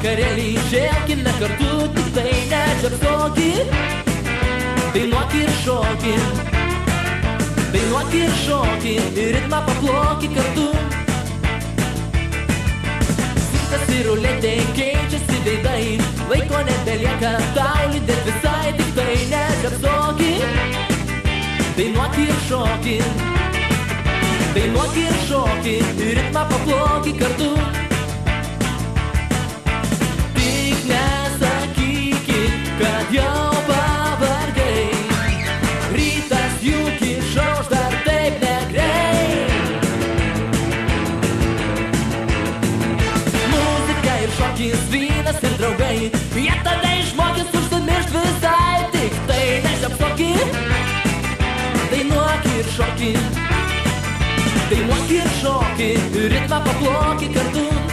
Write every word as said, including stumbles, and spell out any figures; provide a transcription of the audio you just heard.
vakarėlį išėkime kartu, tik tai nežiopsoki. Dainuok ir šoki, dainuok ir šoki, ir ritmą paploki kartu. Suktas ir ruletė, keičiasi veidai, laiko nebelieka tau lydėt visai, tik tai nežiopsoki. Dainuok ir šoki, dainuok ir šoki, ir ritmą paploki kartu. Tik nesakykit, kad jau pavargai, rytas juk išauš dar taip negreit. Muzika ir šokis, vynas ir draugai, jie tave išmokys užsimiršt visai, tik tai nežiopsoki. Dainuok ir šoki, dainuok ir šoki, ritmą paploki kartu.